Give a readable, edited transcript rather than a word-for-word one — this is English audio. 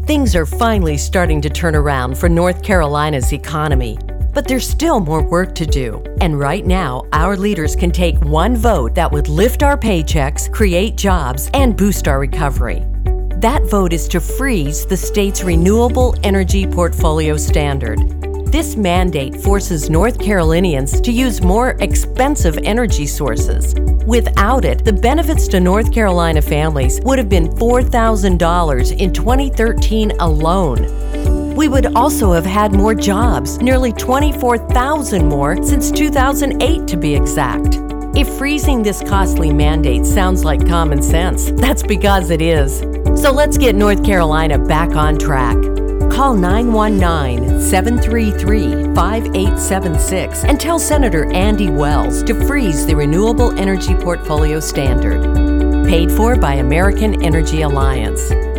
Things are finally starting to turn around for North Carolina's economy. But there's still more work to do. And right now, our leaders can take one vote that would lift our paychecks, create jobs, and boost our recovery. That vote is to freeze the state's Renewable Energy Portfolio Standard. This mandate forces North Carolinians to use more expensive energy sources. Without it, the benefits to North Carolina families would have been $4,000 in 2013 alone. We would also have had more jobs, nearly 24,000 more since 2008 to be exact. If freezing this costly mandate sounds like common sense, that's because it is. So let's get North Carolina back on track. Call 919-733-5876 and tell Senator Andy Wells to freeze the Renewable Energy Portfolio Standard. Paid for by American Energy Alliance.